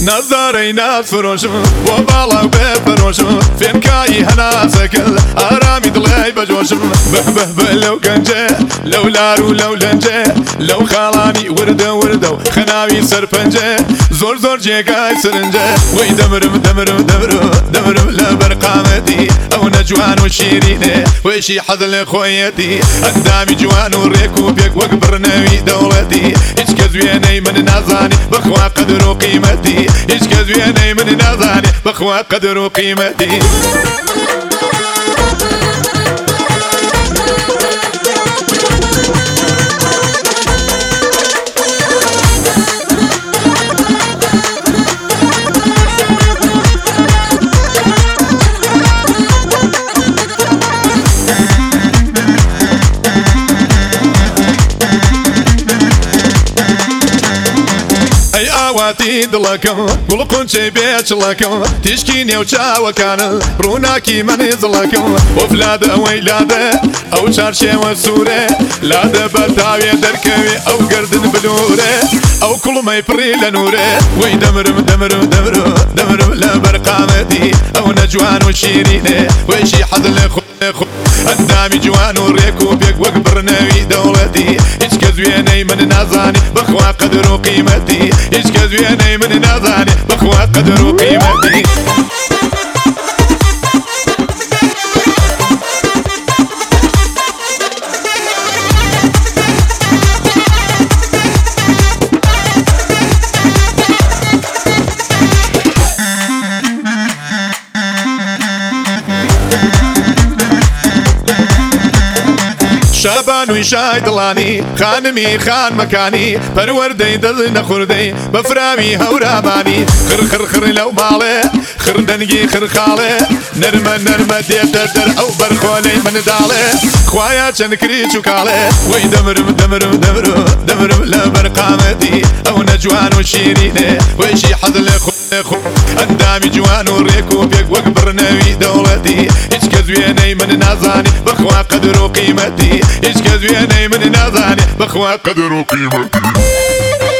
نظاري ناس فروشم وبالا وبفروشم فين كاي هنا سكل آرامي دلاي بجوشم به به لو كنجة لو لارو لو لنجة لو خالاني وردو خناوي سرپنجة زور زور جيكاي سرنجة وي دمرم دمرم دمرم دمرم لبرقامتي او نجوان وشيريني ويشي حذل خويتي اندامي جوان وريكو بيك وقبرناوي دولتي هيش كزويني من نازاني بخوا قدر وقيمتي هيش كزويني من نازاني بخوا قدر وقيمتي واتي دلكم قلقون شي بيتش لكم تشكيني وشاوكان روناكي من يزلكم وفلادة ويلادة او شارشي وسورة لادة برداوية دركوي او قردن بلورة او كل ما يبري لنورة وي دمرم دمرم دمرم دمرم لبرقامتي او نجوان وشيريني ويشي حذل خو اندامي جوان وريكو بيك وقبرناوي دولتي هيش كزويني من نازاني بخوا قدر وقيمتي هيش كزويني من نازاني بخوا قدر وقيمتي شابان ويشاي دلاني خانمي خان مكاني پروردي دل نخوردي بفرامي هوراماني خر لو مالي خر دنگي خر خالي نرمة ديت در او برخولي من دالي خوايا چن كريچو كالي وي دمرم لبرقامتي او نجوان وشيريني ويشي حذل خو اندامي جوان وريكو بيك وقبرناوي دولتي هيش كزويني من نازاني بخوا قدر وقيمتي هيش كزويني من نازاني بخوا قدر وقيمتي